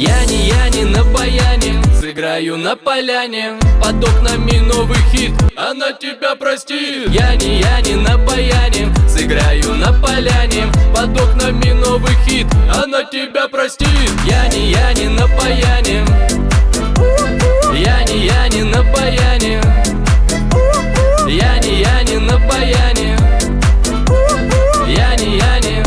Я не на баяне, сыграю на поляне. Под окнами новый хит, она тебя простит. Я не на баяне, сыграю на поляне. Под окнами новый хит, она тебя простит. Я не на баяне. Я не на баяне. Я не на баяне. Я не.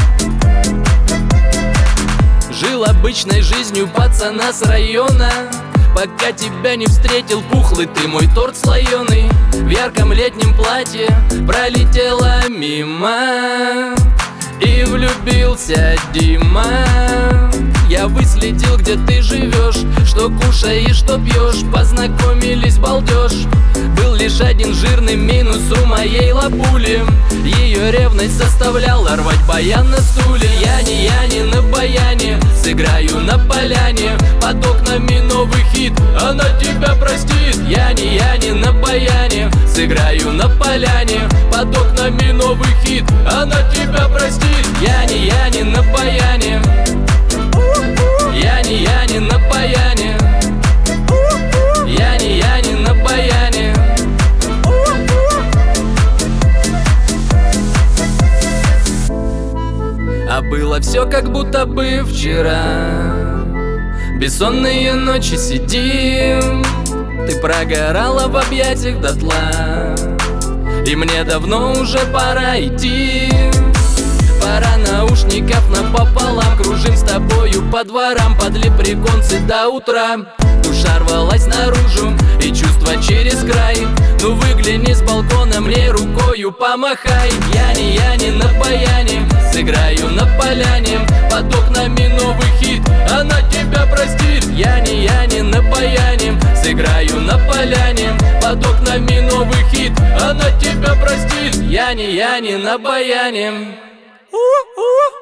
Жил обычной жизнью пацана с района, пока тебя не встретил пухлый ты, мой торт слоеный. В ярком летнем платье пролетела мимо, и влюбился Дима. Я выследил, где ты живешь, что кушаешь, что пьешь. Познакомились, балдеж. Был лишь один жирный минус у моей лапули. Ее ревность заставляла рвать баян на стуле. Я не на баяне, сыграю на поляне. Под окнами новый хит, она тебя простит. Я не на баяне, сыграю на поляне. Под окнами новый хит, она тебя простит. Я не на баяне. Я не на баяне. Я не на баяне. А было все как будто бы вчера. Бессонные ночи сидим, ты прогорала в объятиях дотла, и мне давно уже пора идти. Пора наушников напополам, кружим с тобою по дворам, под лепреконцы до утра. Душа рвалась наружу и чувства через край. Ну выгляни с балкона, мне рукою помахай. Я не на баяне, сыграю на поляне. Под окнами новый хит, она тебя простит. Я не на баяне, сыграю на поляне. Под окнами новый хит, она тебя простит. Я не на баяне.